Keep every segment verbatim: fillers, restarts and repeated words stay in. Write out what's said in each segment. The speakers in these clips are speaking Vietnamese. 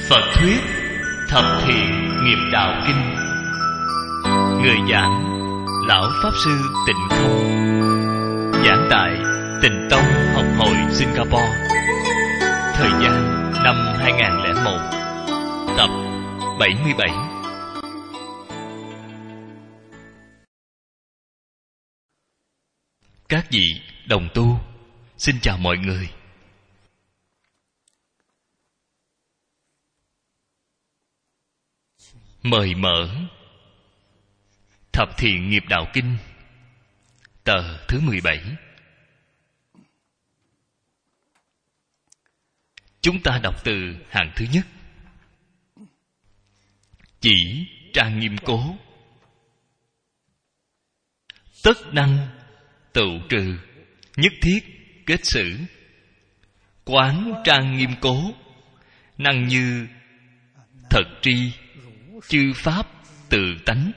Phật thuyết Thập Thiện Nghiệp Đạo Kinh. Người giảng Lão Pháp Sư Tịnh Không. Giảng tại Tịnh Tông Học Hội Singapore. Thời gian năm hai nghìn không trăm lẻ một. Tập bảy mươi bảy. Các vị đồng tu, xin chào mọi người. Mời mở Thập Thiện Nghiệp Đạo Kinh, tờ thứ mười bảy. Chúng ta đọc từ hàng thứ nhất. Chỉ trang nghiêm cố, tất năng tựu trừ, nhất thiết kết xử. Quán trang nghiêm cố, năng như thật tri, chư pháp tự tánh.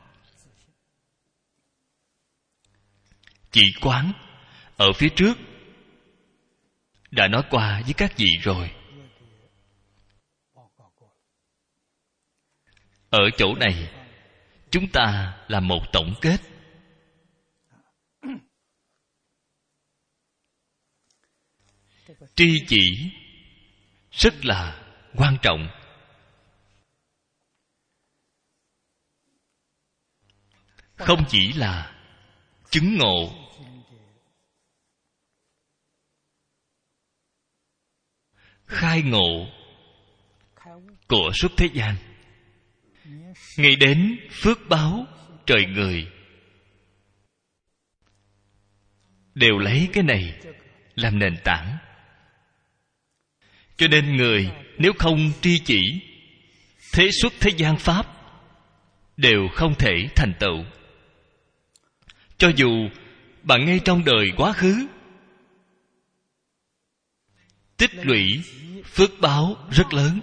Chỉ quán ở phía trước đã nói qua với các vị rồi. Ở chỗ này chúng ta làm một tổng kết. Tri chỉ rất là quan trọng. Không chỉ là chứng ngộ, khai ngộ của suốt thế gian, ngay đến phước báo trời người, đều lấy cái này làm nền tảng. Cho nên người nếu không tri chỉ, thế xuất thế gian pháp đều không thể thành tựu. Cho dù bạn ngay trong đời quá khứ tích lũy phước báo rất lớn,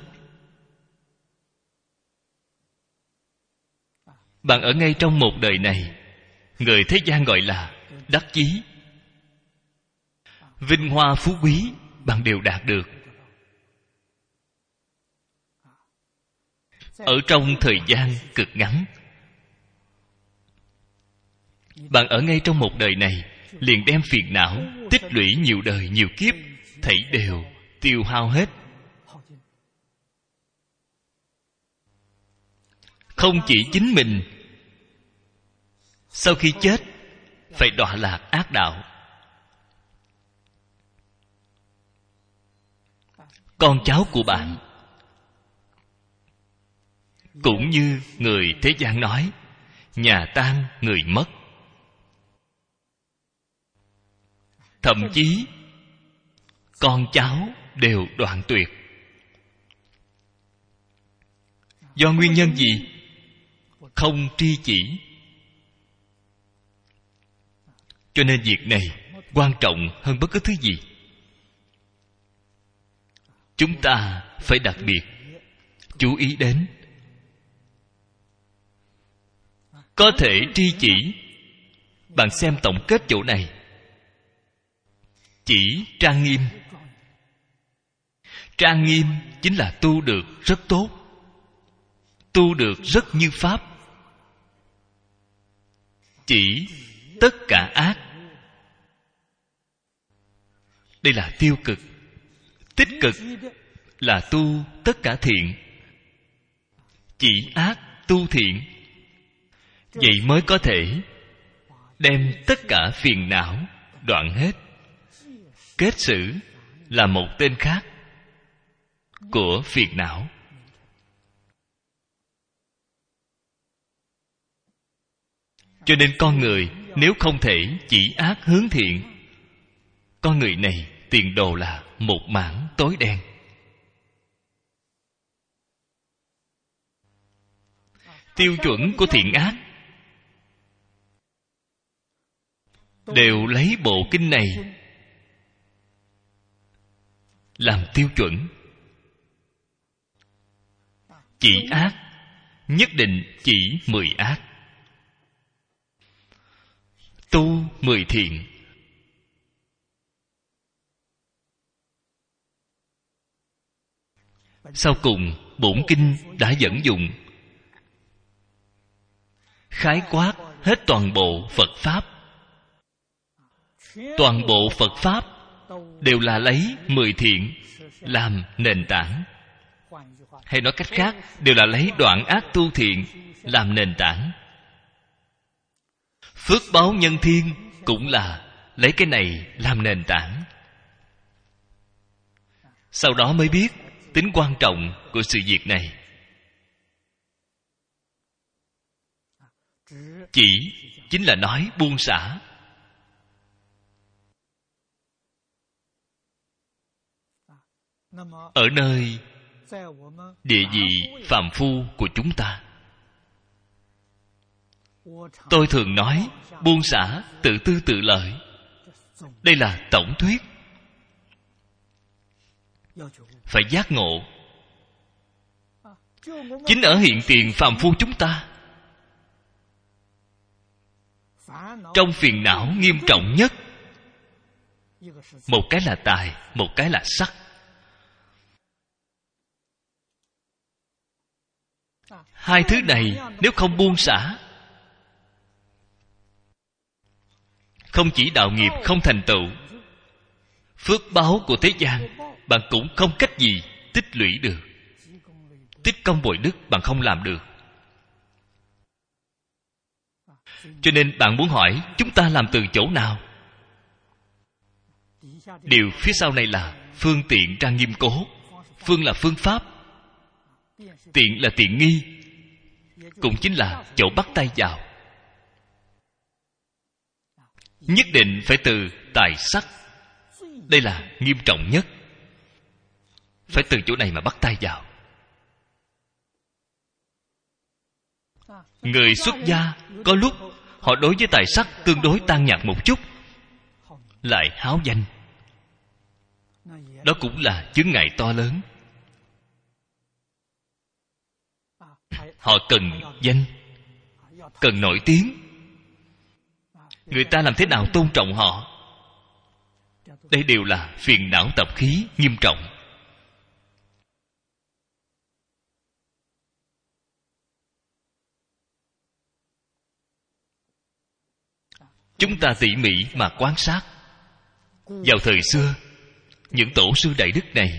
bạn ở ngay trong một đời này, người thế gian gọi là đắc chí, vinh hoa phú quý, bạn đều đạt được. Ở trong thời gian cực ngắn, bạn ở ngay trong một đời này liền đem phiền não tích lũy nhiều đời nhiều kiếp thảy đều tiêu hao hết. Không chỉ chính mình sau khi chết phải đọa lạc ác đạo, con cháu của bạn cũng như người thế gian nói, nhà tan người mất. Thậm chí con cháu đều đoạn tuyệt. Do nguyên nhân gì? Không tri chỉ. Cho nên việc này quan trọng hơn bất cứ thứ gì. Chúng ta phải đặc biệt chú ý đến. Có thể tri chỉ. Bạn xem tổng kết chỗ này. Chỉ trang nghiêm. Trang nghiêm chính là tu được rất tốt, tu được rất như pháp. Chỉ tất cả ác. Đây là tiêu cực. Tích cực là tu tất cả thiện. Chỉ ác tu thiện. Vậy mới có thể đem tất cả phiền não đoạn hết. Kết xử là một tên khác của phiền não. Cho nên con người nếu không thể chỉ ác hướng thiện, con người này tiền đồ là một mảng tối đen. Tiêu chuẩn của thiện ác đều lấy bộ kinh này làm tiêu chuẩn. Chỉ ác nhất định chỉ mười ác, tu mười thiện. Sau cùng bổn kinh đã dẫn dụng khái quát hết toàn bộ Phật Pháp. Toàn bộ Phật Pháp đều là lấy mười thiện làm nền tảng. Hay nói cách khác, đều là lấy đoạn ác tu thiện làm nền tảng. Phước báo nhân thiên cũng là lấy cái này làm nền tảng. Sau đó mới biết tính quan trọng của sự việc này. Chỉ chính là nói buông xả. Ở nơi địa vị phàm phu của chúng ta, tôi thường nói buông xả tự tư tự lợi. Đây là tổng thuyết. Phải giác ngộ. Chính ở hiện tiền phàm phu chúng ta, trong phiền não nghiêm trọng nhất, một cái là tài, một cái là sắc. Hai thứ này nếu không buông xả, không chỉ đạo nghiệp không thành tựu, phước báo của thế gian bạn cũng không cách gì tích lũy được. Tích công bội đức bạn không làm được. Cho nên bạn muốn hỏi chúng ta làm từ chỗ nào? Điều phía sau này là phương tiện trang nghiêm cố. Phương là phương pháp, tiện là tiện nghi, cũng chính là chỗ bắt tay vào. Nhất định phải từ tài sắc. Đây là nghiêm trọng nhất. Phải từ chỗ này mà bắt tay vào. Người xuất gia có lúc họ đối với tài sắc tương đối tan nhạt một chút, lại háo danh. Đó cũng là chướng ngại to lớn. Họ cần danh, cần nổi tiếng. Người ta làm thế nào tôn trọng họ? Đây đều là phiền não tập khí nghiêm trọng. Chúng ta tỉ mỉ mà quan sát. Vào thời xưa, những tổ sư đại đức này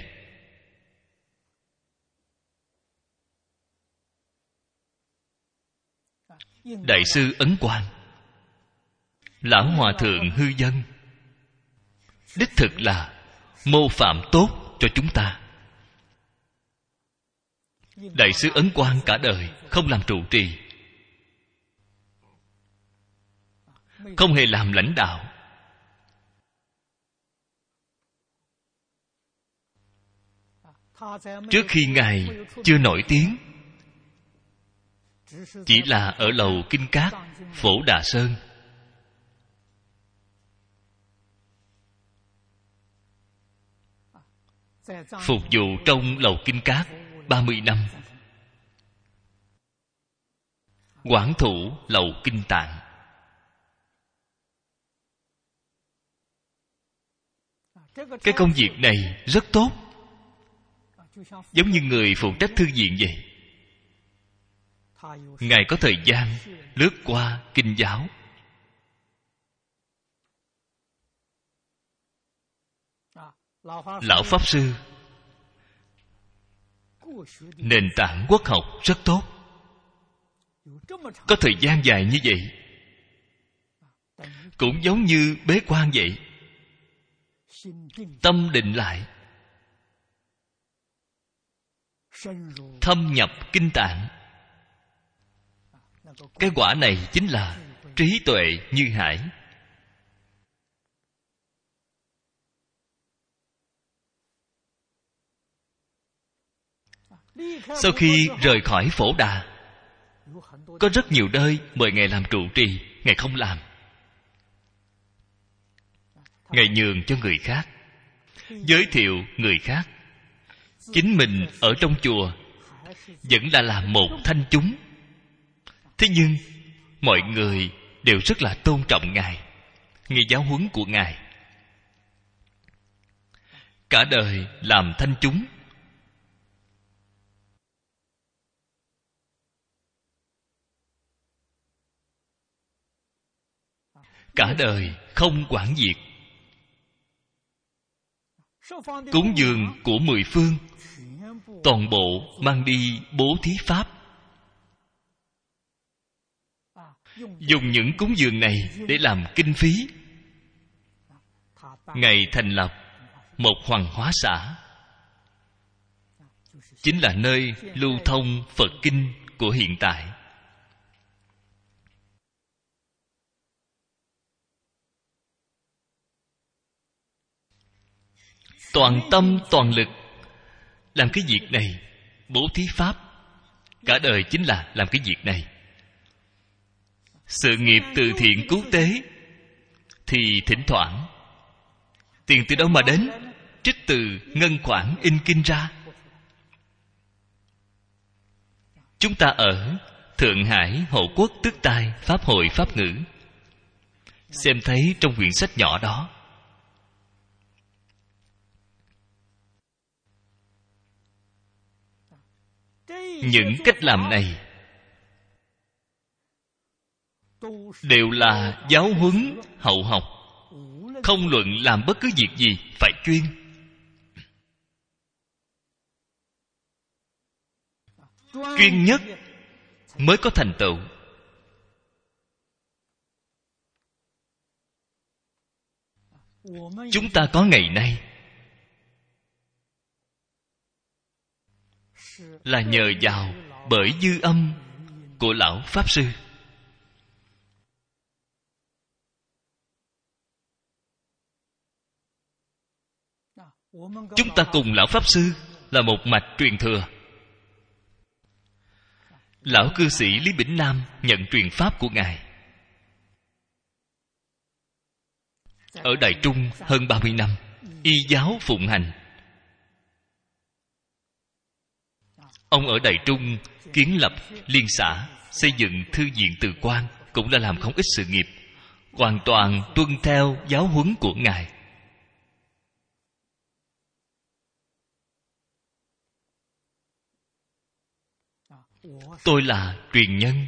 Đại sư Ấn Quang, Lão Hòa Thượng Hư Dân, đích thực là mô phạm tốt cho chúng ta. Đại sư Ấn Quang cả đời không làm trụ trì, không hề làm lãnh đạo. Trước khi Ngài chưa nổi tiếng, chỉ là ở lầu Kinh Cát, Phổ Đà Sơn. Phục vụ trong lầu Kinh Cát ba mươi năm, quản thủ lầu Kinh Tạng. Cái công việc này rất tốt, giống như người phụ trách thư viện vậy. Ngài có thời gian lướt qua kinh giáo. Lão Pháp Sư nền tảng quốc học rất tốt. Có thời gian dài như vậy, cũng giống như bế quan vậy. Tâm định lại, thâm nhập kinh tạng. Cái quả này chính là trí tuệ như hải. Sau khi rời khỏi Phổ Đà, có rất nhiều nơi mời Ngài làm trụ trì, Ngài không làm. Ngài nhường cho người khác, giới thiệu người khác. Chính mình ở trong chùa vẫn là làm một thanh chúng. Thế nhưng mọi người đều rất là tôn trọng Ngài, nghe giáo huấn của Ngài. Cả đời làm thanh chúng, cả đời không quản diệt. Cúng dường của mười phương toàn bộ mang đi bố thí pháp. Dùng những cúng dường này để làm kinh phí. Ngài thành lập một hoàng hóa xã, chính là nơi lưu thông Phật kinh của hiện tại. Toàn tâm toàn lực làm cái việc này, bố thí pháp. Cả đời chính là làm cái việc này. Sự nghiệp từ thiện cứu tế thì thỉnh thoảng tiền từ đâu mà đến? Trích từ ngân khoản in kinh ra. Chúng ta ở Thượng Hải Hộ Quốc Tức Tai Pháp hội Pháp ngữ, xem thấy trong quyển sách nhỏ đó, những cách làm này đều là giáo huấn hậu học. Không luận làm bất cứ việc gì phải chuyên. Chuyên nhất mới có thành tựu. Chúng ta có ngày nay là nhờ vào bởi dư âm của lão Pháp Sư. Chúng ta cùng lão Pháp Sư là một mạch truyền thừa. Lão cư sĩ Lý Bỉnh Nam nhận truyền pháp của Ngài ở Đại Trung hơn ba mươi năm, y giáo phụng hành. Ông ở Đại Trung kiến lập liên xã, xây dựng thư viện Từ Quan, cũng đã làm không ít sự nghiệp, hoàn toàn tuân theo giáo huấn của Ngài. Tôi là truyền nhân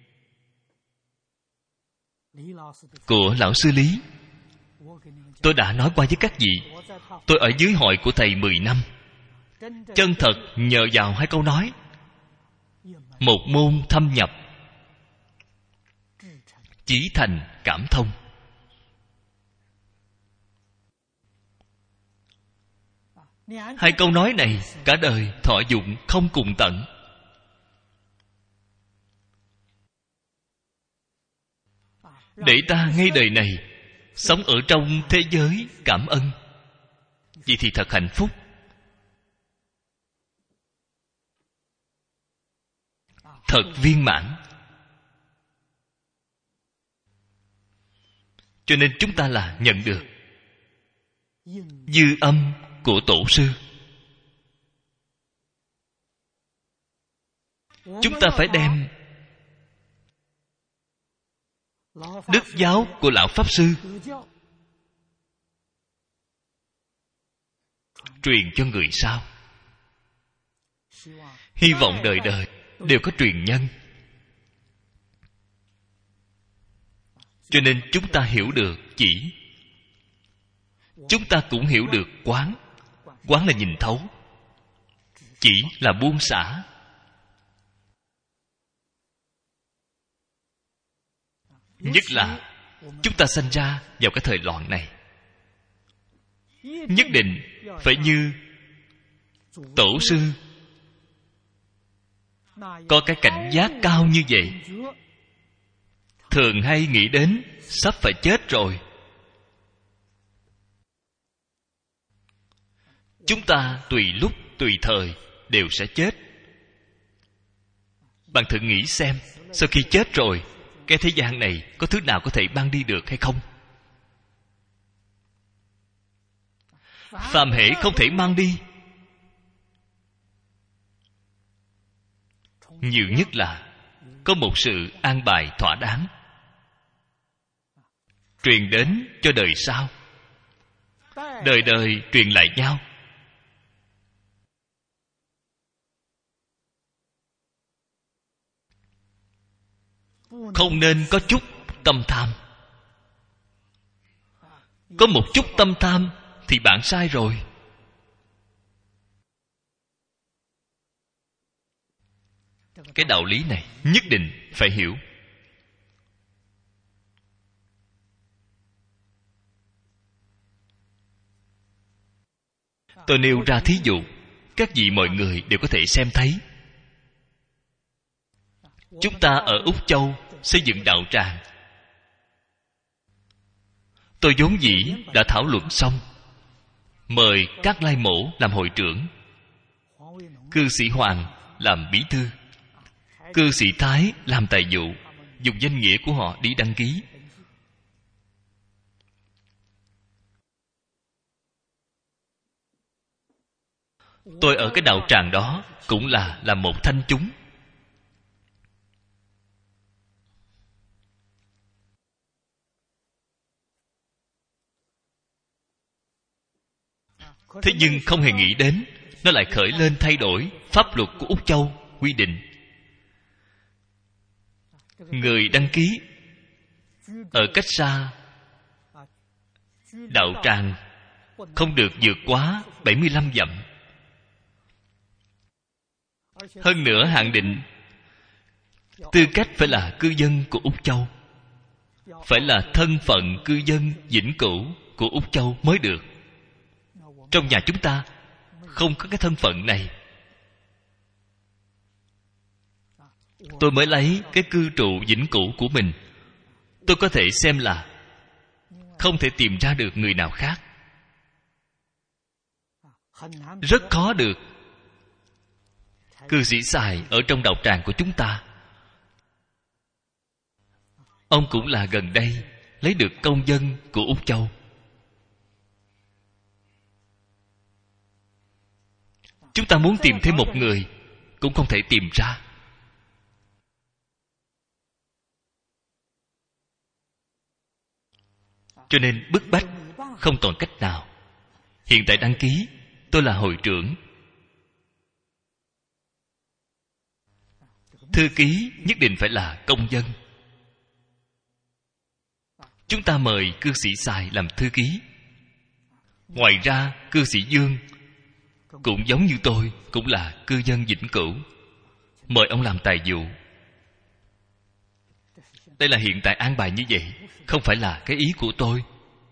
của lão sư Lý. Tôi đã nói qua với các vị, tôi ở dưới hội của thầy mười năm. Chân thật nhờ vào hai câu nói, một môn thâm nhập, chí thành cảm thông. Hai câu nói này cả đời thọ dụng không cùng tận. Để ta ngay đời này sống ở trong thế giới cảm ân, vậy thì thật hạnh phúc. Thật viên mãn. Cho nên chúng ta là nhận được dư âm của Tổ sư. Chúng ta phải đem đức giáo của lão Pháp Sư truyền cho người sau. Hy vọng đời đời đều có truyền nhân. Cho nên chúng ta hiểu được chỉ, chúng ta cũng hiểu được quán. Quán là nhìn thấu, chỉ là buông xả. Nhất là chúng ta sanh ra vào cái thời loạn này, nhất định phải như Tổ sư có cái cảnh giác cao như vậy. Thường hay nghĩ đến sắp phải chết rồi. Chúng ta tùy lúc tùy thời đều sẽ chết. Bạn thử nghĩ xem, sau khi chết rồi, cái thế gian này có thứ nào có thể mang đi được hay không? Phàm hệ không thể mang đi, nhiều nhất là có một sự an bài thỏa đáng, truyền đến cho đời sau, đời đời truyền lại nhau. Không nên có chút tâm tham. có một chút tâm tham thì bạn sai rồi. Cái đạo lý này nhất định phải hiểu. Tôi nêu ra thí dụ, các vị mọi người đều có thể xem thấy. Chúng ta ở Úc Châu xây dựng đạo tràng. Tôi vốn dĩ đã thảo luận xong, mời các lai mổ làm hội trưởng, cư sĩ Hoàng làm bí thư, cư sĩ Thái làm tài vụ, dùng danh nghĩa của họ đi đăng ký. Tôi ở cái đạo tràng đó cũng là là một thanh chúng. Thế nhưng không hề nghĩ đến nó lại khởi lên thay đổi pháp luật của Úc Châu quy định. Người đăng ký ở cách xa đạo tràng không được vượt quá bảy mươi lăm dặm. Hơn nữa hạn định tư cách phải là cư dân của Úc Châu, phải là thân phận cư dân vĩnh cửu của Úc Châu mới được. Trong nhà chúng ta không có cái thân phận này. Tôi mới lấy cái cư trụ vĩnh cửu của mình. Tôi có thể xem là không thể tìm ra được người nào khác. Rất khó được. Cư sĩ Sài ở trong đạo tràng của chúng ta, ông cũng là gần đây lấy được công dân của Úc Châu. Chúng ta muốn tìm thêm một người cũng không thể tìm ra. Cho nên bức bách, không còn cách nào. Hiện tại đăng ký, tôi là hội trưởng. Thư ký nhất định phải là công dân. Chúng ta mời cư sĩ Sài làm thư ký. Ngoài ra, cư sĩ Dương cũng giống như tôi, cũng là cư dân vĩnh cửu. Mời ông làm tài vụ. Đây là hiện tại an bài như vậy, không phải là cái ý của tôi.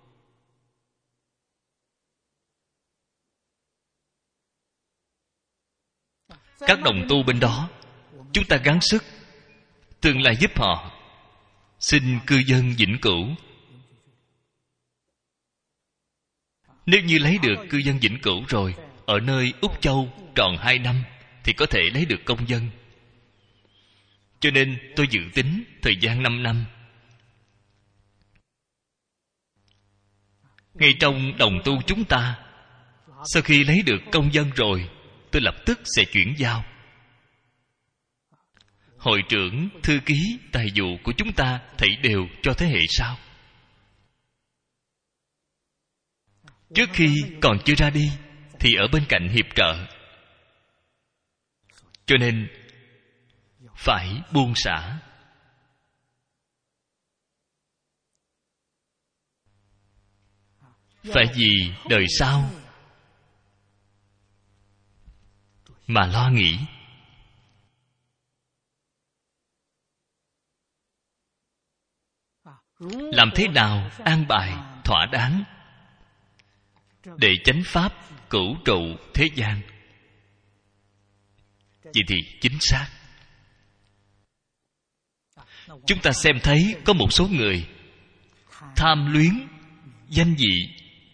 Các đồng tu bên đó, chúng ta gắng sức tương lai giúp họ xin cư dân vĩnh cửu. Nếu như lấy được cư dân vĩnh cửu rồi, ở nơi Úc Châu tròn hai năm thì có thể lấy được công dân. Cho nên tôi dự tính thời gian năm năm. Ngay trong đồng tu chúng ta, sau khi lấy được công dân rồi, tôi lập tức sẽ chuyển giao. Hội trưởng, thư ký, tài vụ của chúng ta thảy đều cho thế hệ sau. Trước khi còn chưa ra đi thì ở bên cạnh hiệp trợ. Cho nên phải buông xả. Phải vì đời sau mà lo nghĩ. Làm thế nào an bài thỏa đáng để chánh pháp cửu trụ thế gian. Vậy thì chính xác. Chúng ta xem thấy có một số người tham luyến danh vị.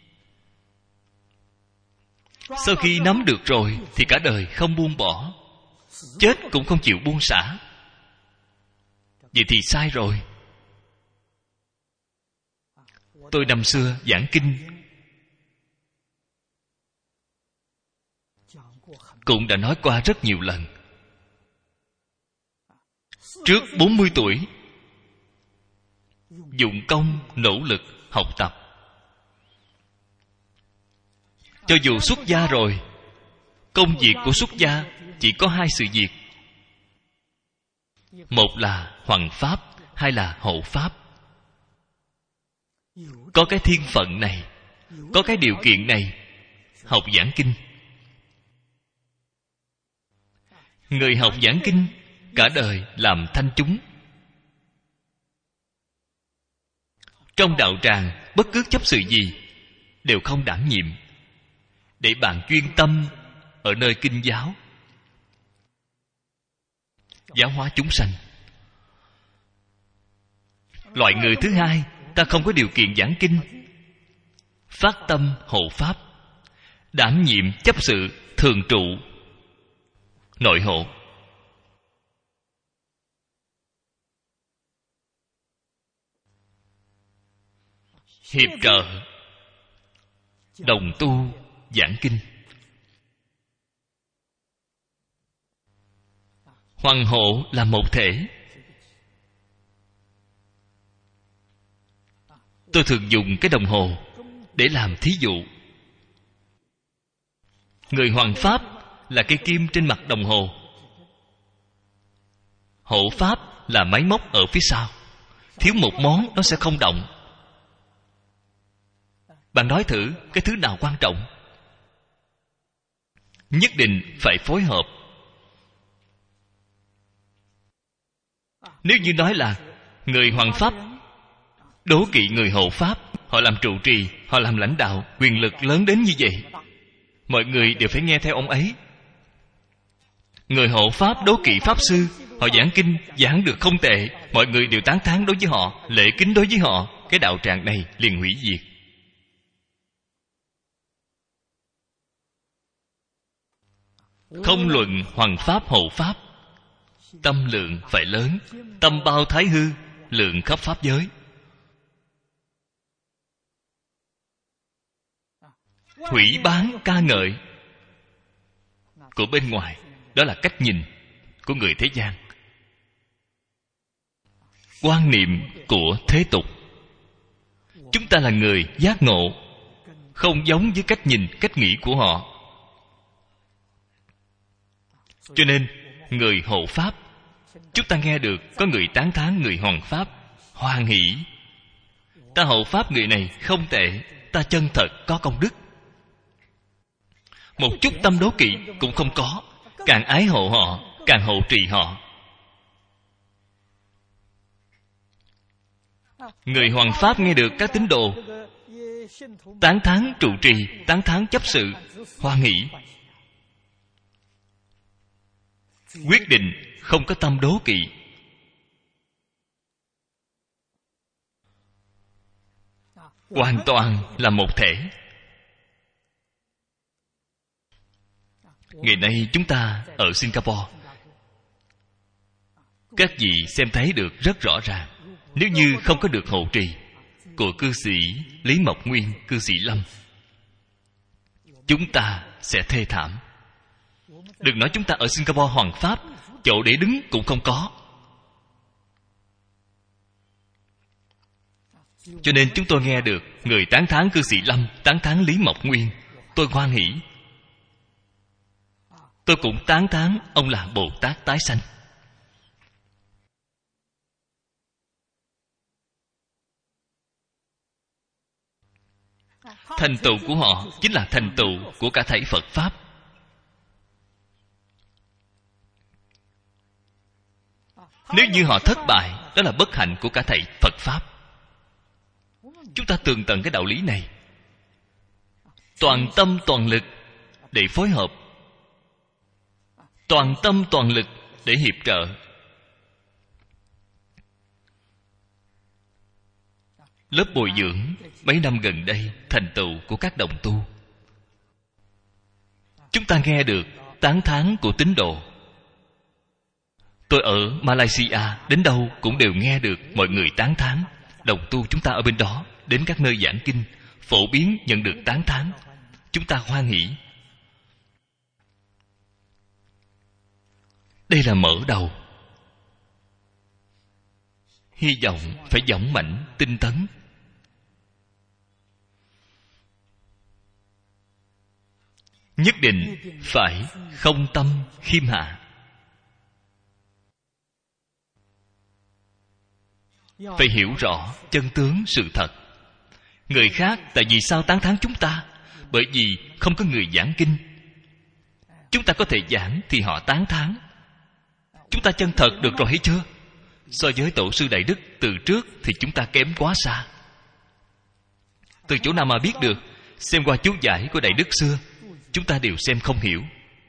Sau khi nắm được rồi thì cả đời không buông bỏ, chết cũng không chịu buông xả. Vậy thì sai rồi. Tôi năm xưa giảng kinh cũng đã nói qua rất nhiều lần. Trước bốn mươi tuổi, dụng công nỗ lực học tập. Cho dù xuất gia rồi, công việc của xuất gia chỉ có hai sự việc. Một là hoằng pháp, hai là hộ pháp. có cái thiên phận này, có cái điều kiện này học giảng kinh. Người học giảng kinh cả đời làm thanh chúng. Trong đạo tràng, bất cứ chấp sự gì đều không đảm nhiệm, để bạn chuyên tâm ở nơi kinh giáo, giáo hóa chúng sanh. Loại người thứ hai, ta không có điều kiện giảng kinh, phát tâm hộ pháp, đảm nhiệm chấp sự thường trụ nội hộ. Hiệp trợ đồng tu giảng kinh. Hoàng hộ là một thể. Tôi thường dùng cái đồng hồ để làm thí dụ. Người hoằng pháp là cây kim trên mặt đồng hồ, hộ pháp là máy móc ở phía sau. Thiếu một món nó sẽ không động. Bạn nói thử, cái thứ nào quan trọng? Nhất định phải phối hợp. Nếu như nói là người hoằng pháp đố kỵ người hộ pháp, họ làm trụ trì, họ làm lãnh đạo, quyền lực lớn đến như vậy, mọi người đều phải nghe theo ông ấy. Người hộ pháp đố kỵ pháp sư, họ giảng kinh giảng được không tệ, mọi người đều tán thán đối với họ, lễ kính đối với họ, cái đạo tràng này liền hủy diệt. Không luận hoằng pháp hộ pháp, tâm lượng phải lớn. Tâm bao thái hư, lượng khắp pháp giới. Hủy bán ca ngợi của bên ngoài, đó là cách nhìn của người thế gian, quan niệm của thế tục. Chúng ta là người giác ngộ, không giống với cách nhìn, cách nghĩ của họ. Cho nên người hộ pháp, chúng ta nghe được có người tán thán người hoằng pháp, hoan hỷ. Ta hộ pháp người này không tệ, ta chân thật có công đức. Một chút tâm đố kỵ cũng không có. Càng ái hộ họ, càng hộ trì họ. Người hoằng pháp nghe được các tín đồ tán thán trụ trì, tán thán chấp sự, hoan hỷ, quyết định không có tâm đố kỵ. Hoàn toàn là một thể. Ngày nay chúng ta ở Singapore, các vị xem thấy được rất rõ ràng. Nếu như không có được hộ trì của cư sĩ Lý Mộc Nguyên, cư sĩ Lâm, chúng ta sẽ thê thảm. Đừng nói chúng ta ở Singapore hoằng pháp, chỗ để đứng cũng không có. Cho nên chúng tôi nghe được người tán thán cư sĩ Lâm, tán thán Lý Mộc Nguyên, tôi hoan hỷ. Tôi cũng tán thán ông là Bồ Tát tái sanh. Thành tựu của họ chính là thành tựu của cả thảy Phật Pháp. Nếu như họ thất bại, đó là bất hạnh của cả thảy Phật Pháp. Chúng ta tường tận cái đạo lý này, toàn tâm toàn lực để phối hợp, toàn tâm toàn lực để hiệp trợ. Lớp bồi dưỡng mấy năm gần đây thành tựu của các đồng tu, chúng ta nghe được tán thán của tín đồ. Tôi ở Malaysia, đến đâu cũng đều nghe được mọi người tán thán. Đồng tu chúng ta ở bên đó, đến các nơi giảng kinh, phổ biến nhận được tán thán, chúng ta hoan hỷ. Đây là mở đầu. Hy vọng phải dũng mãnh, tinh tấn. Nhất định phải không tâm khiêm hạ. Phải hiểu rõ chân tướng sự thật. Người khác tại vì sao tán thán chúng ta? Bởi vì không có người giảng kinh. Chúng ta có thể giảng thì họ tán thán. Chúng ta chân thật được rồi hay chưa? So với tổ sư Đại Đức từ trước thì chúng ta kém quá xa. Từ chỗ nào mà biết được? Xem qua chú giải của Đại Đức xưa, chúng ta đều xem không hiểu.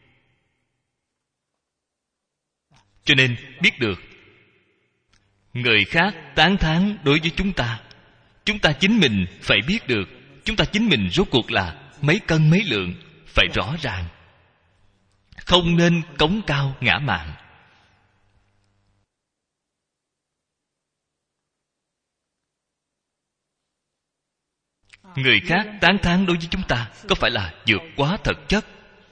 Cho nên biết được người khác tán thán đối với chúng ta, chúng ta chính mình phải biết được chúng ta chính mình rốt cuộc là mấy cân mấy lượng, phải rõ ràng. Không nên cống cao ngã mạn. Người khác tán thán đối với chúng ta có phải là vượt quá thực chất?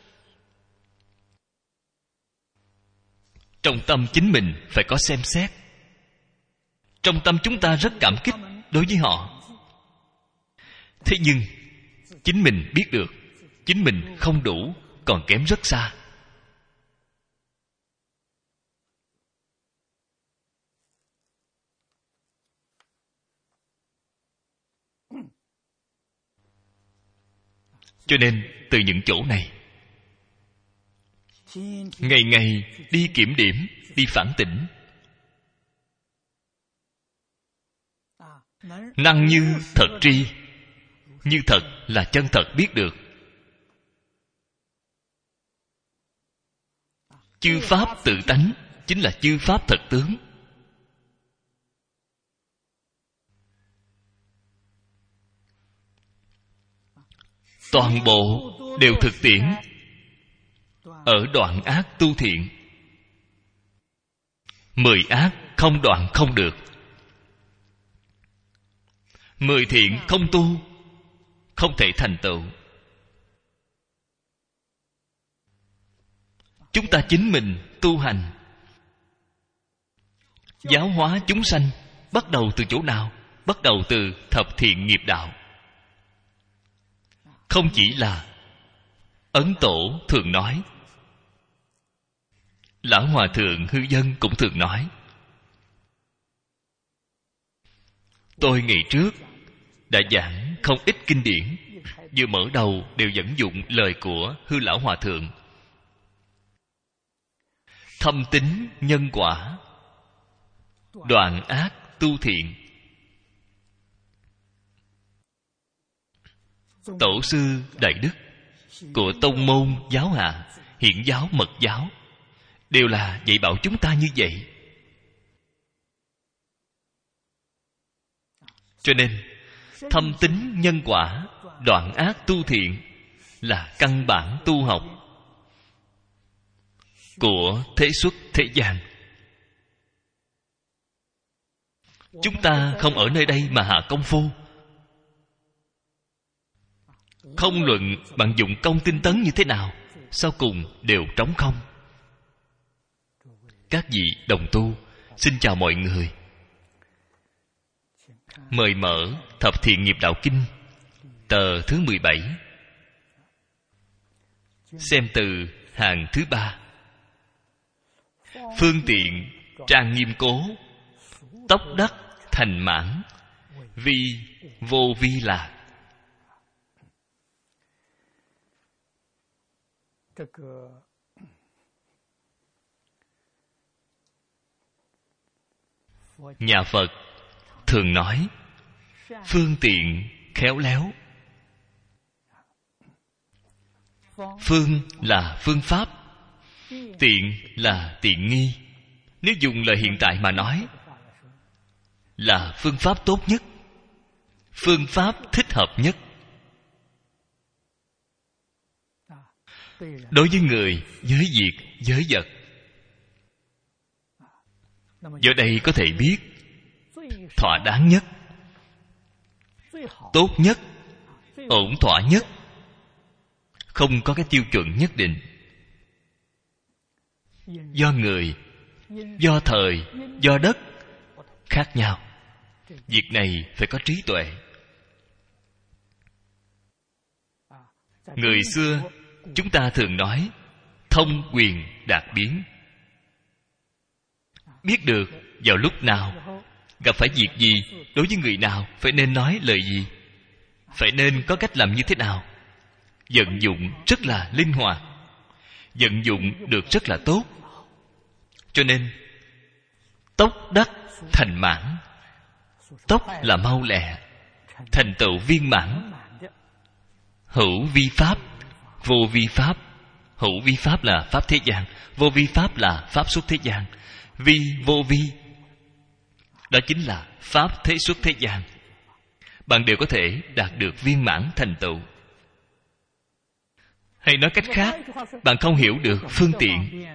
Trong tâm chính mình phải có xem xét. Trong tâm chúng ta rất cảm kích đối với họ. Thế nhưng chính mình biết được chính mình không đủ, còn kém rất xa. Cho nên từ những chỗ này, ngày ngày đi kiểm điểm, đi phản tỉnh. Năng như thật tri. Như thật là chân thật biết được. Chư pháp tự tánh chính là chư pháp thật tướng. Toàn bộ đều thực tiễn ở đoạn ác tu thiện. Mười ác không đoạn không được. Mười thiện không tu, không thể thành tựu. Chúng ta chính mình tu hành, giáo hóa chúng sanh, bắt đầu từ chỗ nào? Bắt đầu từ thập thiện nghiệp đạo. Không chỉ là Ấn Tổ thường nói, Lão Hòa Thượng Hư Dân cũng thường nói. Tôi ngày trước đã giảng không ít kinh điển, vừa mở đầu đều dẫn dụng lời của Hư Lão Hòa Thượng. Thâm tín nhân quả, đoạn ác tu thiện. Tổ sư Đại Đức của tông môn giáo hạ, Hiển giáo, Mật giáo đều là dạy bảo chúng ta như vậy. Cho nên thâm tín nhân quả, đoạn ác tu thiện là căn bản tu học của thế xuất thế gian. Chúng ta không ở nơi đây mà hạ công phu. Không luận bạn dụng công tinh tấn như thế nào, sau cùng đều trống không. Các vị đồng tu, xin chào mọi người. Mời mở Thập Thiện Nghiệp Đạo Kinh, tờ thứ mười bảy. Xem từ hàng thứ ba. Phương tiện trang nghiêm cố, tốc đắc thành mãn, vi vô vi lạc. Nhà Phật thường nói phương tiện khéo léo. Phương là phương pháp, tiện là tiện nghi. Nếu dùng lời hiện tại mà nói, là phương pháp tốt nhất, phương pháp thích hợp nhất. Đối với người, với việc, với vật. Giờ đây có thể biết thỏa đáng nhất, tốt nhất, ổn thỏa nhất. Không có cái tiêu chuẩn nhất định. Do người, do thời, do đất khác nhau. Việc này phải có trí tuệ. Người xưa chúng ta thường nói thông quyền đạt biến. Biết được vào lúc nào, gặp phải việc gì, đối với người nào phải nên nói lời gì, phải nên có cách làm như thế nào? Vận dụng rất là linh hoạt, vận dụng được rất là tốt. Cho nên tốc đắc thành mãn. Tốc là mau lẹ, thành tựu viên mãn. Hữu vi pháp, vô vi pháp. Hữu vi pháp là pháp thế gian, vô vi pháp là pháp xuất thế gian. Vi vô vi, đó chính là pháp thế xuất thế gian. Bạn đều có thể đạt được viên mãn thành tựu. Hay nói cách khác, bạn không hiểu được phương tiện.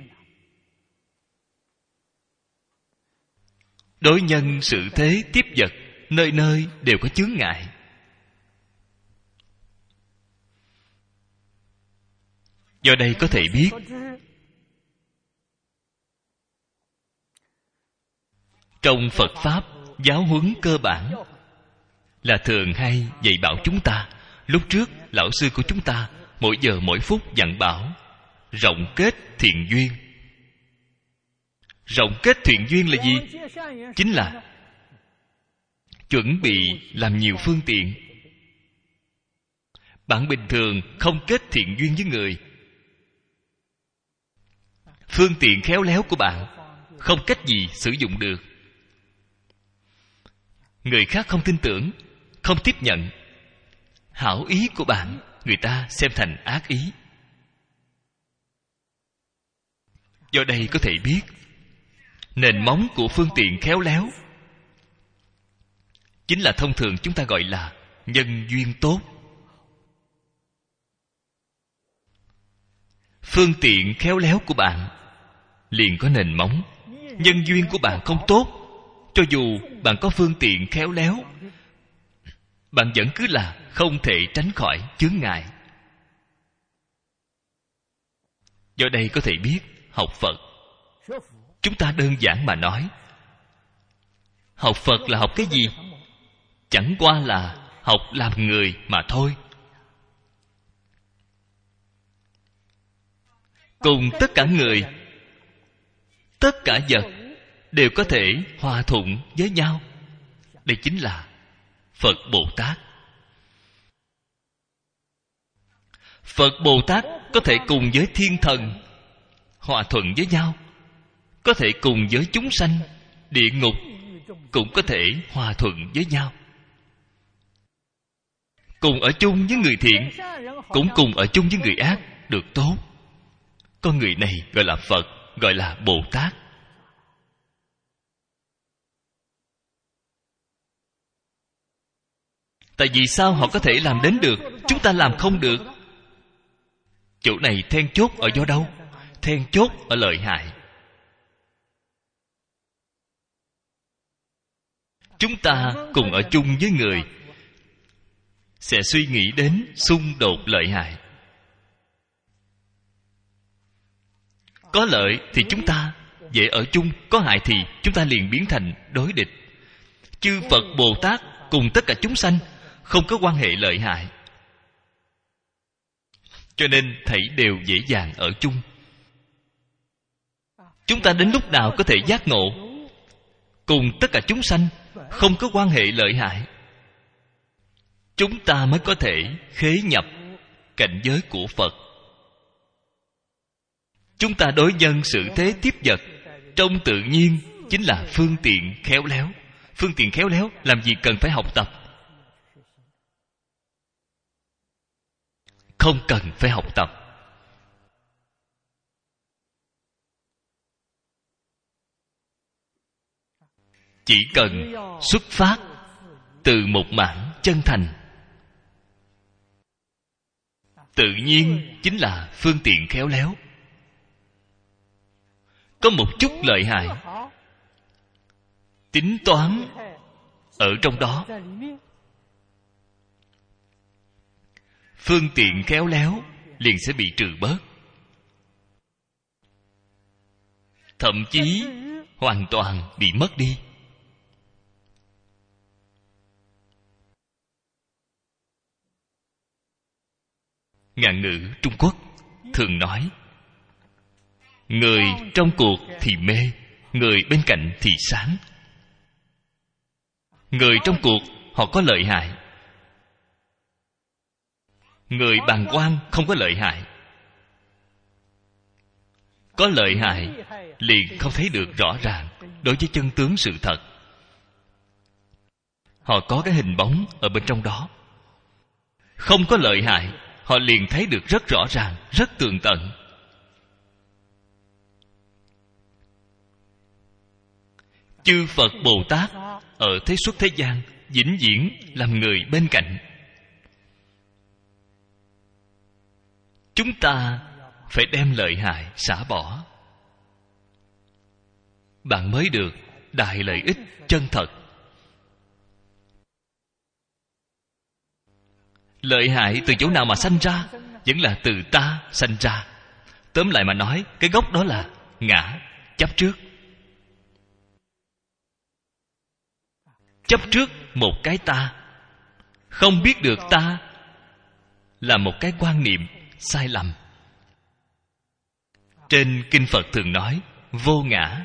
Đối nhân sự thế tiếp vật, nơi nơi đều có chướng ngại. Do đây có thể biết, trong Phật Pháp, giáo huấn cơ bản là thường hay dạy bảo chúng ta. Lúc trước, lão sư của chúng ta mỗi giờ mỗi phút dặn bảo rộng kết thiện duyên. Rộng kết thiện duyên là gì? Chính là chuẩn bị làm nhiều phương tiện. Bạn bình thường không kết thiện duyên với người, phương tiện khéo léo của bạn không cách gì sử dụng được. Người khác không tin tưởng, không tiếp nhận. Hảo ý của bạn, người ta xem thành ác ý. Do đây có thể biết, nền móng của phương tiện khéo léo chính là thông thường chúng ta gọi là nhân duyên tốt. Phương tiện khéo léo của bạn liền có nền móng. Nhân duyên của bạn không tốt, cho dù bạn có phương tiện khéo léo, bạn vẫn cứ là không thể tránh khỏi chướng ngại. Do đây có thể biết, học Phật, chúng ta đơn giản mà nói, học Phật là học cái gì? Chẳng qua là học làm người mà thôi. Cùng tất cả người, tất cả vật đều có thể hòa thuận với nhau. Đây chính là Phật Bồ Tát. Phật Bồ Tát có thể cùng với thiên thần hòa thuận với nhau, có thể cùng với chúng sanh địa ngục cũng có thể hòa thuận với nhau, cùng ở chung với người thiện, cũng cùng ở chung với người ác, được tốt. Con người này gọi là Phật, gọi là Bồ Tát. Tại vì sao họ có thể làm đến được, chúng ta làm không được? Chỗ này then chốt ở do đâu? Then chốt ở lợi hại. Chúng ta cùng ở chung với người sẽ suy nghĩ đến xung đột lợi hại. Có lợi thì chúng ta dễ ở chung, có hại thì chúng ta liền biến thành đối địch. Chư Phật Bồ Tát cùng tất cả chúng sanh không có quan hệ lợi hại, cho nên thảy đều dễ dàng ở chung. Chúng ta đến lúc nào có thể giác ngộ cùng tất cả chúng sanh không có quan hệ lợi hại, chúng ta mới có thể khế nhập cảnh giới của Phật. Chúng ta đối nhân sự thế tiếp vật trong tự nhiên chính là phương tiện khéo léo. Phương tiện khéo léo làm gì cần phải học tập? Không cần phải học tập. Chỉ cần xuất phát từ một mảng chân thành, tự nhiên chính là phương tiện khéo léo. Có một chút lợi hại, tính toán ở trong đó, phương tiện khéo léo liền sẽ bị trừ bớt, thậm chí hoàn toàn bị mất đi. Ngạn ngữ Trung Quốc thường nói, người trong cuộc thì mê, người bên cạnh thì sáng. Người trong cuộc họ có lợi hại, Người bàng quan không có lợi hại. Có lợi hại liền không thấy được rõ ràng đối với chân tướng sự thật. Họ có cái hình bóng ở bên trong đó. Không có lợi hại, họ liền thấy được rất rõ ràng, rất tường tận. Chư Phật Bồ Tát ở thế xuất thế gian vĩnh viễn làm người bên cạnh. Chúng ta phải đem lợi hại xả bỏ, bạn mới được đại lợi ích chân thật. Lợi hại từ chỗ nào mà sanh ra? Vẫn là từ ta sanh ra. Tóm lại mà nói, cái gốc đó là ngã, chấp trước. Chấp trước một cái ta, không biết được ta là một cái quan niệm sai lầm. Trên kinh Phật thường nói vô ngã.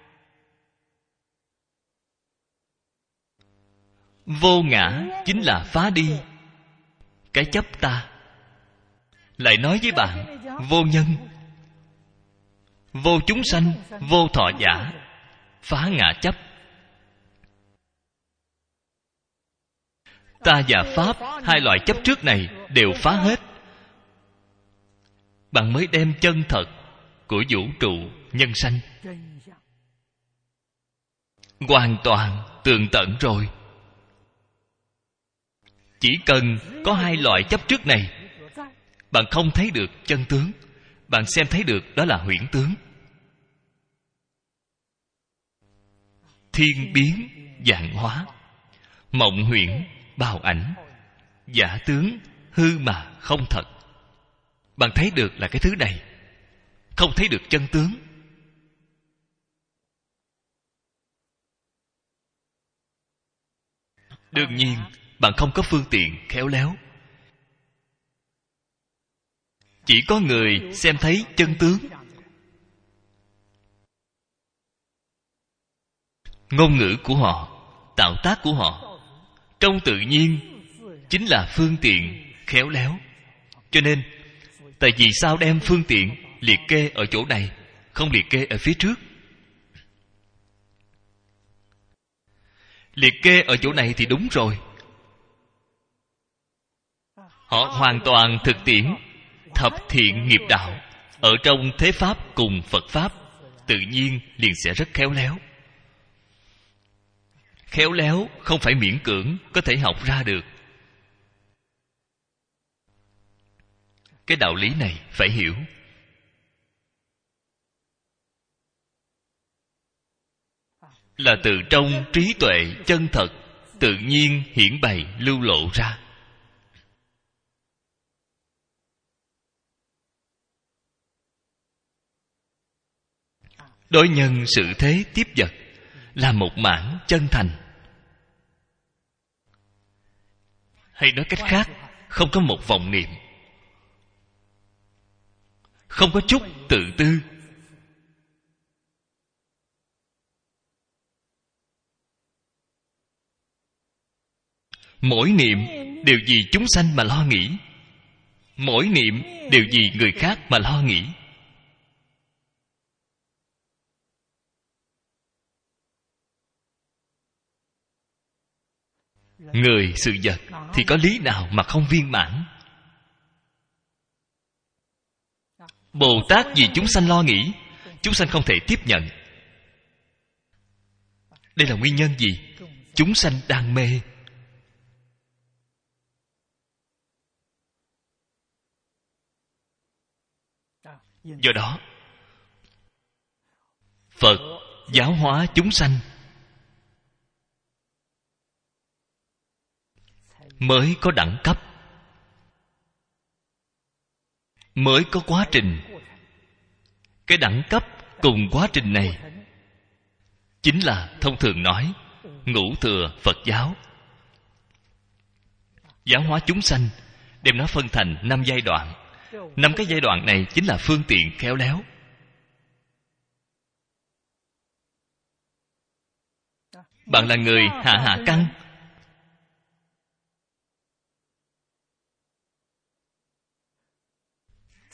Vô ngã chính là phá đi cái chấp ta. Lại nói với bạn, vô nhân, vô chúng sanh, vô thọ giả, phá ngã chấp. Ta và Pháp, hai loại chấp trước này đều phá hết. Bạn mới đem chân thật của vũ trụ nhân sanh hoàn toàn tường tận rồi. Chỉ cần có hai loại chấp trước này, bạn không thấy được chân tướng. Bạn xem thấy được đó là huyễn tướng. Thiên biến vạn hóa, mộng huyễn bào ảnh, giả tướng hư mà không thật. Bạn thấy được là cái thứ này, không thấy được chân tướng. Đương nhiên bạn không có phương tiện khéo léo. Chỉ có người xem thấy chân tướng. Ngôn ngữ của họ, tạo tác của họ trong tự nhiên chính là phương tiện khéo léo. Cho nên tại vì sao đem phương tiện liệt kê ở chỗ này, không liệt kê ở phía trước? Liệt kê ở chỗ này thì đúng rồi. Họ hoàn toàn thực tiễn thập thiện nghiệp đạo ở trong thế pháp cùng Phật pháp, tự nhiên liền sẽ rất khéo léo. Khéo léo không phải miễn cưỡng có thể học ra được. Cái đạo lý này phải hiểu. Là từ trong trí tuệ chân thật tự nhiên hiển bày lưu lộ ra. Đối nhân sự thế tiếp vật là một mảng chân thành. Hay nói cách khác, không có một vọng niệm, không có chút tự tư. Mỗi niệm đều vì chúng sanh mà lo nghĩ, mỗi niệm đều vì người khác mà lo nghĩ. Người sự vật thì có lý nào mà không viên mãn? Bồ Tát vì chúng sanh lo nghĩ, chúng sanh không thể tiếp nhận. Đây là nguyên nhân gì? Chúng sanh đang mê. Do đó Phật giáo hóa chúng sanh mới có đẳng cấp, mới có quá trình. Cái đẳng cấp cùng quá trình này chính là thông thường nói ngũ thừa Phật giáo. Giáo hóa chúng sanh đem nó phân thành năm giai đoạn. Năm cái giai đoạn này chính là phương tiện khéo léo. Bạn là người hạ hạ căn,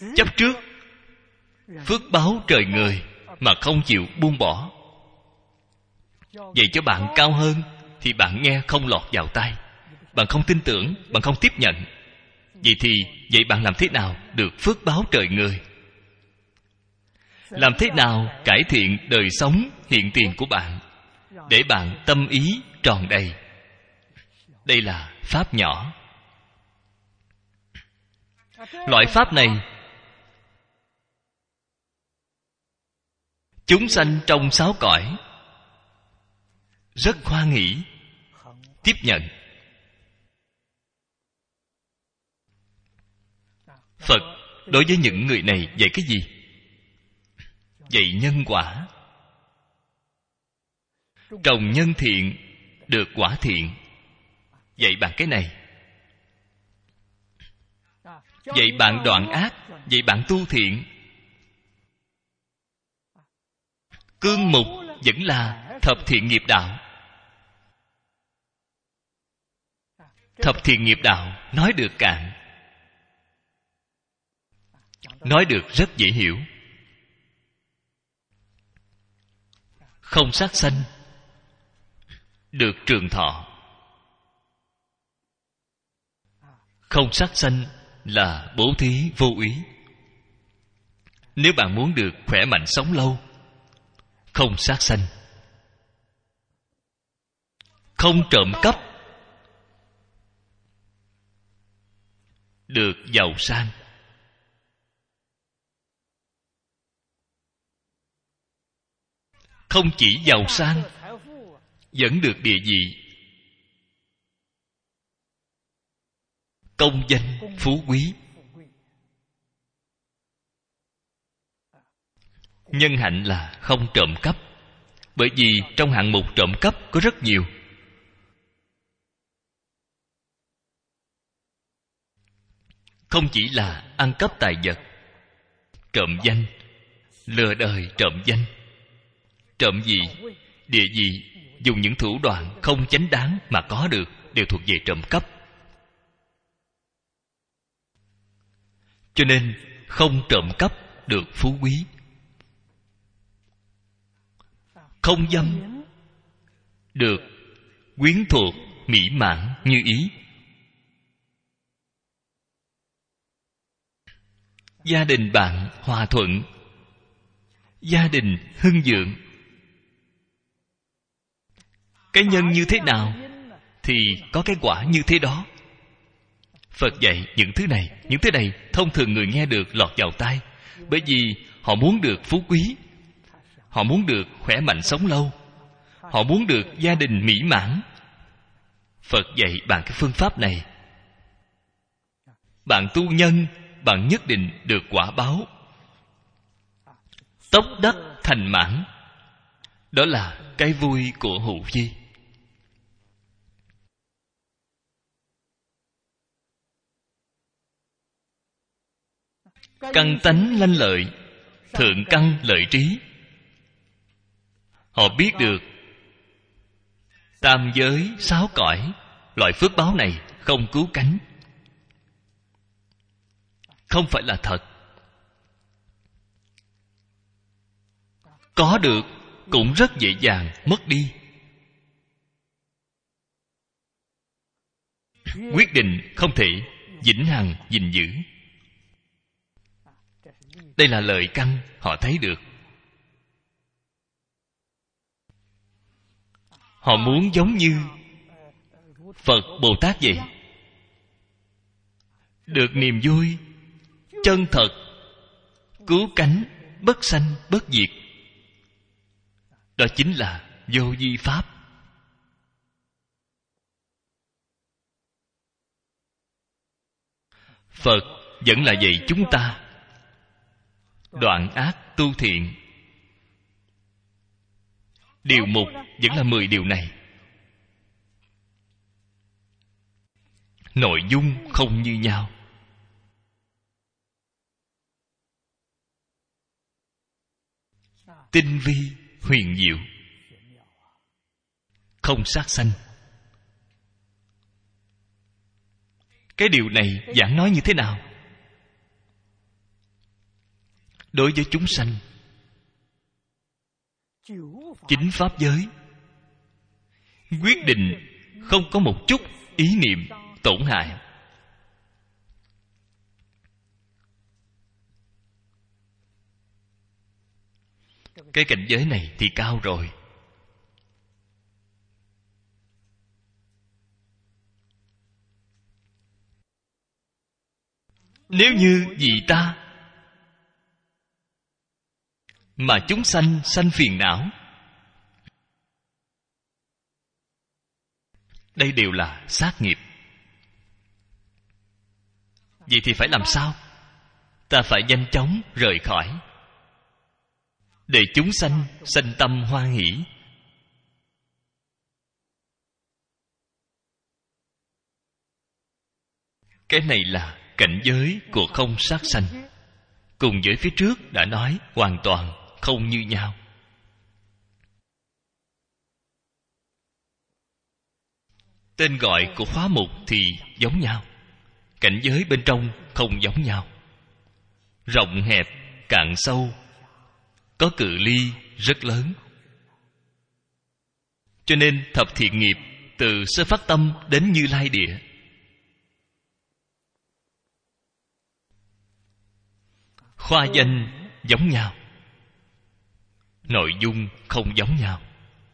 chấp trước phước báo trời người mà không chịu buông bỏ. Vậy cho bạn cao hơn thì bạn nghe không lọt vào tai, bạn không tin tưởng, bạn không tiếp nhận. Vậy thì vậy bạn làm thế nào được phước báo trời người? Làm thế nào cải thiện đời sống hiện tiền của bạn để bạn tâm ý tròn đầy? Đây là pháp nhỏ. Loại pháp này chúng sanh trong sáu cõi rất hoan hỷ tiếp nhận. Phật đối với những người này dạy cái gì? Dạy nhân quả. Trồng nhân thiện được quả thiện. Dạy bạn cái này. Dạy bạn đoạn ác, dạy bạn tu thiện. Cương mục vẫn là thập thiện nghiệp đạo. Thập thiện nghiệp đạo nói được cạn, nói được rất dễ hiểu. Không sát sanh được trường thọ. Không sát sanh là bố thí vô úy. Nếu bạn muốn được khỏe mạnh sống lâu, không sát sanh. Không trộm cắp được giàu sang. Không chỉ giàu sang, vẫn được địa vị, công danh, phú quý. Nhân hạnh là không trộm cắp. Bởi vì trong hạng mục trộm cắp có rất nhiều. Không chỉ là ăn cắp tài vật, trộm danh, lừa đời trộm danh. Trộm gì? Địa vị, dùng những thủ đoạn không chánh đáng mà có được đều thuộc về trộm cắp. Cho nên không trộm cắp được phú quý. Không dâm được quyến thuộc mỹ mãn như ý. Gia đình bạn hòa thuận, gia đình hưng vượng. Cái nhân như thế nào thì có cái quả như thế đó. Phật dạy những thứ này, những thứ này thông thường người nghe được lọt vào tai, bởi vì họ muốn được phú quý, họ muốn được khỏe mạnh sống lâu, họ muốn được gia đình mỹ mãn. Phật dạy bạn cái phương pháp này. Bạn tu nhân, bạn nhất định được quả báo tốc đắc thành mãn. Đó là cái vui của hữu vi. Căn tánh lanh lợi, thượng căn lợi trí. Họ biết được tam giới sáu cõi, loại phước báo này không cứu cánh, không phải là thật. Có được cũng rất dễ dàng mất đi. Quyết định không thể vĩnh hằng gìn giữ. Đây là lợi căn họ thấy được. Họ muốn giống như Phật Bồ Tát vậy, được niềm vui chân thật, cứu cánh, bất sanh bất diệt. Đó chính là vô vi pháp. Phật vẫn là dạy chúng ta đoạn ác tu thiện. Điều mục vẫn là mười điều này. Nội dung không như nhau. Tinh vi huyền diệu. Không sát sanh. Cái điều này giảng nói như thế nào? đối với chúng sanh. Chính pháp giới quyết định không có một chút ý niệm tổn hại. Cái cảnh giới này thì cao rồi. Nếu như vì ta mà chúng sanh sanh phiền não, đây đều là sát nghiệp. Vậy thì phải làm sao? Ta phải nhanh chóng rời khỏi, để chúng sanh sanh tâm hoan hỷ. Cái này là cảnh giới của không sát sanh. Cùng với phía trước đã nói hoàn toàn không như nhau. Tên gọi của khóa mục thì giống nhau, cảnh giới bên trong không giống nhau. Rộng hẹp, cạn sâu, có cự ly rất lớn. Cho nên thập thiện nghiệp từ sơ phát tâm đến Như Lai địa, khoa danh giống nhau, nội dung không giống nhau.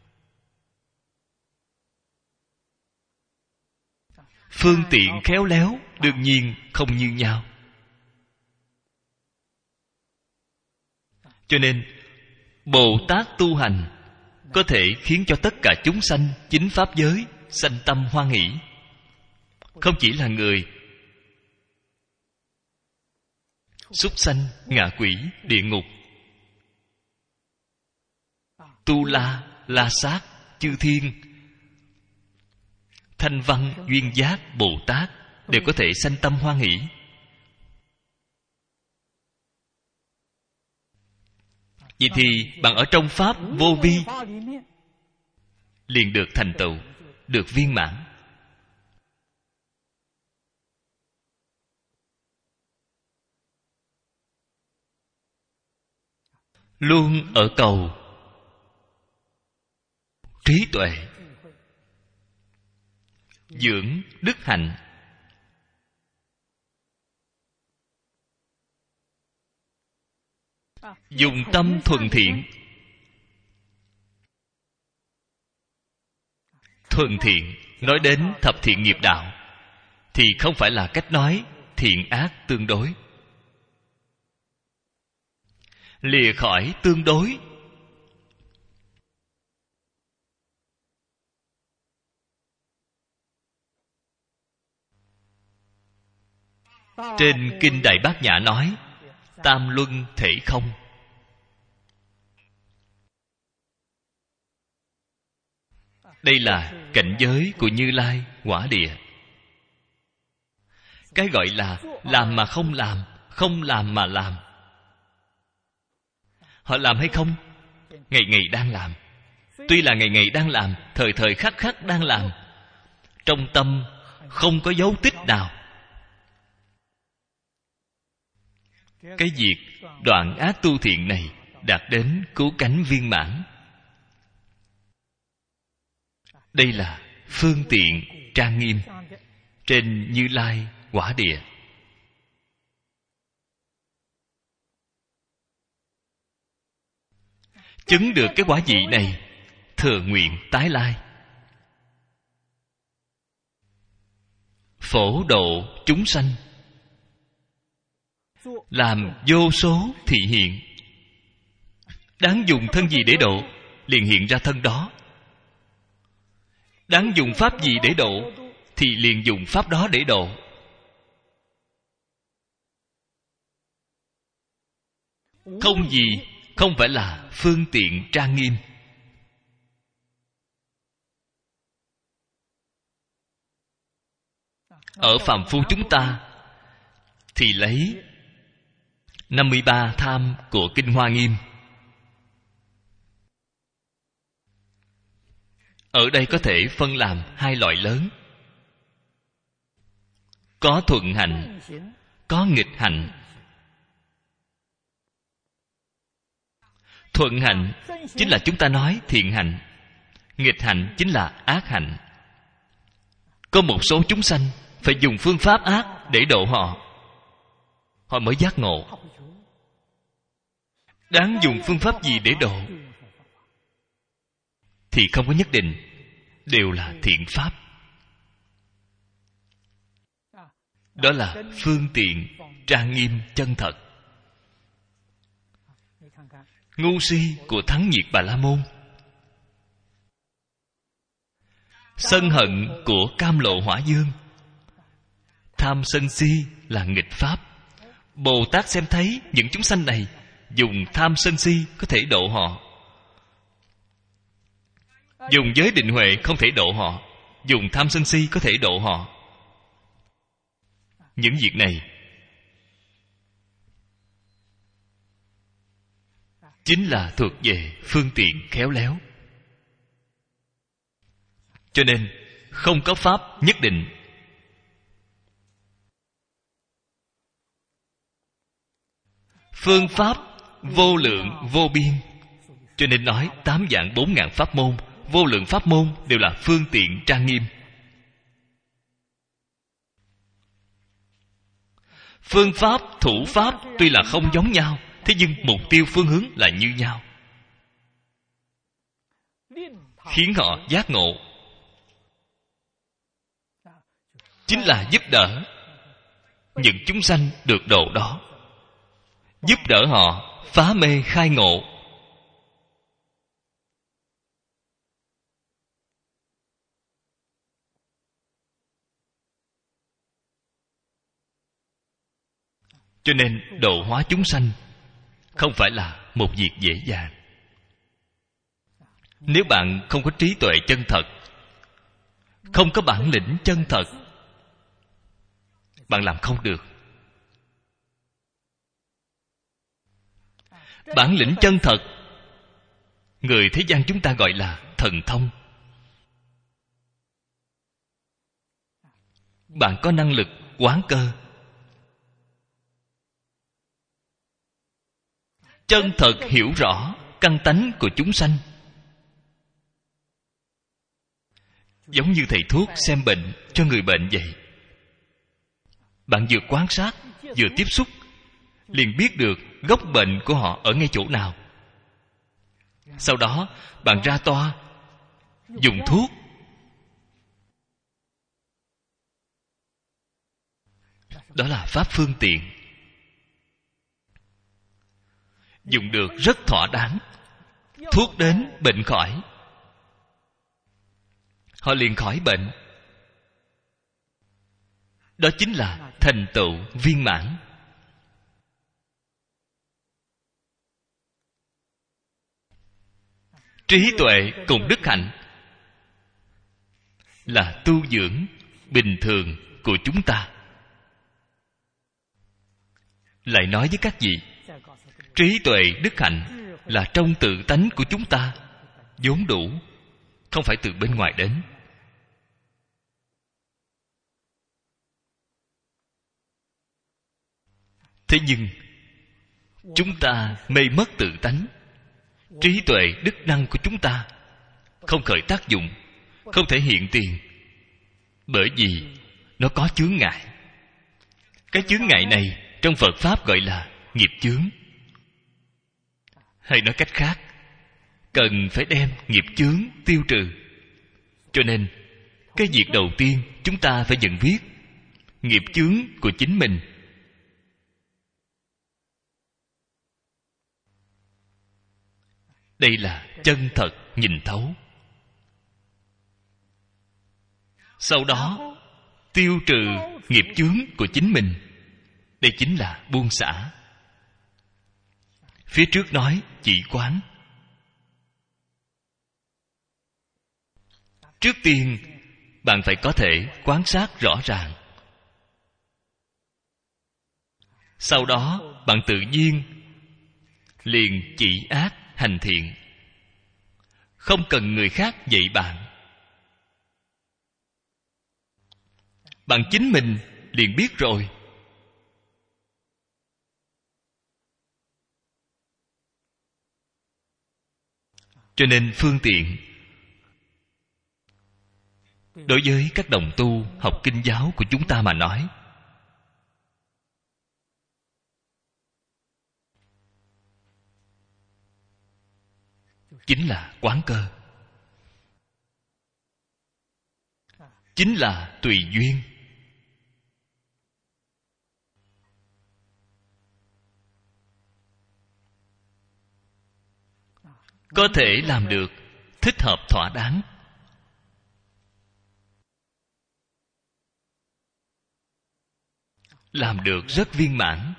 Phương tiện khéo léo đương nhiên không như nhau. Cho nên Bồ Tát tu hành có thể khiến cho tất cả chúng sanh chính pháp giới sanh tâm hoan hỷ. Không chỉ là người, súc sanh, ngạ quỷ, địa ngục, tu la, la sát, chư thiên, thanh văn, duyên giác, Bồ Tát đều có thể sanh tâm hoan hỷ. Vậy thì bạn ở trong pháp vô vi liền được thành tựu, được viên mãn. Luôn ở cầu trí tuệ, dưỡng đức hạnh, dùng tâm thuần thiện. Thuần thiện nói đến thập thiện nghiệp đạo thì không phải là cách nói thiện ác tương đối. Lìa khỏi tương đối, trên Kinh Đại Bát Nhã nói tam luân thể không. Đây là cảnh giới của Như Lai quả địa. Cái gọi là làm mà không làm, không làm mà làm. Họ làm hay không? Ngày ngày đang làm. Tuy là ngày ngày đang làm, thời thời khắc khắc đang làm, trong tâm không có dấu tích nào. Cái việc đoạn ác tu thiện này đạt đến cứu cánh viên mãn. Đây là phương tiện trang nghiêm trên Như Lai quả địa. Chứng được cái quả vị này, thừa nguyện tái lai, phổ độ chúng sanh, làm vô số thị hiện. Đáng dùng thân gì để độ, liền hiện ra thân đó. Đáng dùng pháp gì để độ, thì liền dùng pháp đó để độ. Không gì không phải là phương tiện trang nghiêm. Ở phàm phu chúng ta thì lấy năm mươi ba tham của Kinh Hoa Nghiêm. Ở đây có thể phân làm hai loại lớn. Có thuận hạnh, có nghịch hạnh. Thuận hạnh chính là chúng ta nói thiện hạnh, nghịch hạnh chính là ác hạnh. Có một số chúng sanh phải dùng phương pháp ác để độ họ, họ mới giác ngộ. Đáng dùng phương pháp gì để độ thì không có nhất định, đều là thiện pháp. Đó là phương tiện trang nghiêm chân thật. Ngu si của Thắng Nhiệt Bà La Môn, sân hận của Cam Lộ Hỏa Dương, tham sân si là nghịch pháp. Bồ Tát xem thấy những chúng sanh này dùng tham sân si có thể độ họ, dùng giới định huệ không thể độ họ, dùng tham sân si có thể độ họ. Những việc này chính là thuộc về phương tiện khéo léo. Cho nên không có pháp nhất định. Phương pháp vô lượng vô biên. Cho nên nói tám vạn bốn ngàn pháp môn, vô lượng pháp môn đều là phương tiện trang nghiêm. Phương pháp, thủ pháp tuy là không giống nhau, thế nhưng mục tiêu phương hướng là như nhau, khiến họ giác ngộ. Chính là giúp đỡ những chúng sanh được độ đó, giúp đỡ họ phá mê khai ngộ. Cho nên độ hóa chúng sanh không phải là một việc dễ dàng. Nếu bạn không có trí tuệ chân thật, không có bản lĩnh chân thật, bạn làm không được. Bản lĩnh chân thật, người thế gian chúng ta gọi là thần thông. Bạn có năng lực quán cơ, chân thật hiểu rõ căn tánh của chúng sanh. Giống như thầy thuốc xem bệnh cho người bệnh vậy. Bạn vừa quan sát, vừa tiếp xúc, liền biết được gốc bệnh của họ ở ngay chỗ nào. Sau đó bạn ra toa, dùng thuốc, đó là pháp phương tiện, dùng được rất thỏa đáng. Thuốc đến bệnh khỏi, họ liền khỏi bệnh. Đó chính là thành tựu viên mãn. Trí tuệ cùng đức hạnh là tu dưỡng bình thường của chúng ta. Lại nói với các vị, trí tuệ đức hạnh là trong tự tánh của chúng ta vốn đủ, không phải từ bên ngoài đến. Thế nhưng chúng ta mê mất tự tánh, trí tuệ đức năng của chúng ta không khởi tác dụng, không thể hiện tiền, bởi vì nó có chướng ngại. Cái chướng ngại này trong Phật Pháp gọi là nghiệp chướng. Hay nói cách khác, cần phải đem nghiệp chướng tiêu trừ. Cho nên cái việc đầu tiên chúng ta phải nhận biết nghiệp chướng của chính mình. Đây là chân thật nhìn thấu. Sau đó tiêu trừ nghiệp chướng của chính mình. Đây chính là buông xả. Phía trước nói chỉ quán. Trước tiên bạn phải có thể quan sát rõ ràng. Sau đó bạn tự nhiên liền chỉ ác hành thiện, không cần người khác dạy bạn. Bạn chính mình liền biết rồi. Cho nên phương tiện đối với các đồng tu học kinh giáo của chúng ta mà nói, chính là quán cơ, chính là tùy duyên. Có thể làm được thích hợp thỏa đáng, làm được rất viên mãn,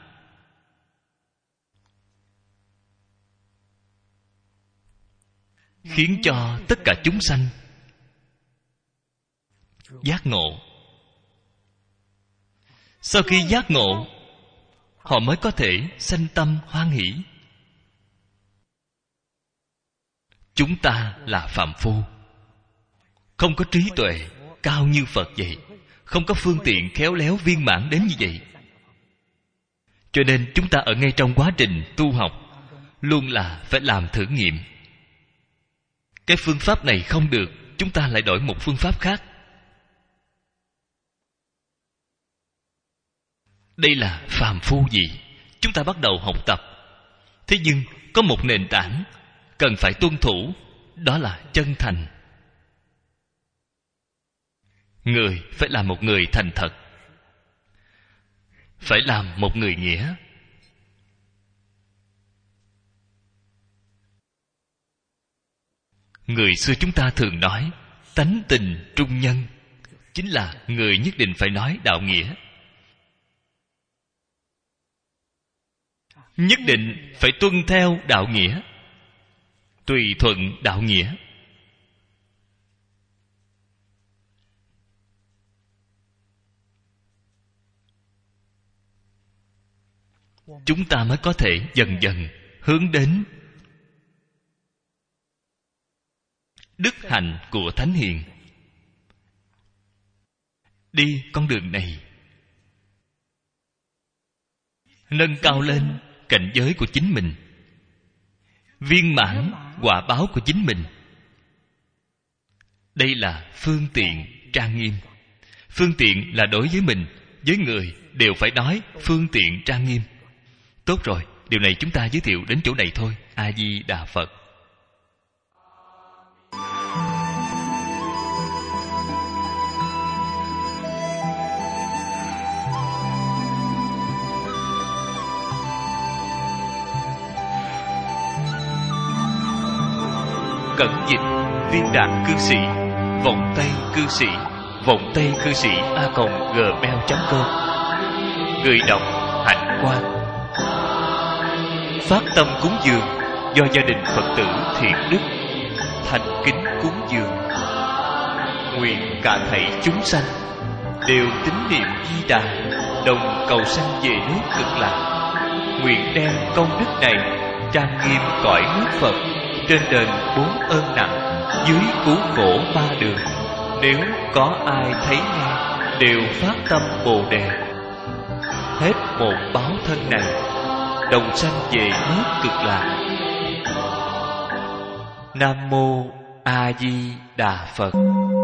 khiến cho tất cả chúng sanh giác ngộ. Sau khi giác ngộ, họ mới có thể sanh tâm hoan hỷ. Chúng ta là phàm phu, không có trí tuệ cao như Phật vậy, không có phương tiện khéo léo viên mãn đến như vậy. Cho nên chúng ta ở ngay trong quá trình tu học luôn là phải làm thử nghiệm. Cái phương pháp này không được, chúng ta lại đổi một phương pháp khác. Đây là phàm phu gì? Chúng ta bắt đầu học tập. Thế nhưng có một nền tảng cần phải tuân thủ, đó là chân thành. Người phải là một người thành thật, phải làm một người nghĩa. Người xưa chúng ta thường nói tánh tình trung nhân, chính là người nhất định phải nói đạo nghĩa, nhất định phải tuân theo đạo nghĩa, tùy thuận đạo nghĩa. Chúng ta mới có thể dần dần hướng đến đức hạnh của thánh hiền. Đi con đường này, nâng cao lên cảnh giới của chính mình, viên mãn quả báo của chính mình. Đây là phương tiện trang nghiêm. Phương tiện là đối với mình, với người đều phải nói phương tiện trang nghiêm. Tốt rồi, điều này chúng ta giới thiệu đến chỗ này thôi. A Di Đà Phật. Cẩn dịch Viên Đạn Cư Sĩ, Vọng Tây Cư Sĩ, Vọng Tây Cư Sĩ a còng gmail chấm com. Người đọc Hạnh Quang. Phát tâm cúng dường do gia đình Phật tử Thiện Đức thành kính cúng dường. Nguyện cả thảy chúng sanh đều tín niệm Di Đà, đồng cầu sanh về nước Cực Lạc. Nguyện đem công đức này trang nghiêm cõi nước Phật, trên đền bốn ơn nặng, dưới cứu khổ ba đường. Nếu có ai thấy nghe đều phát tâm Bồ Đề, hết một báo thân này đồng sanh về nước Cực Lạc. Nam mô A Di Đà Phật.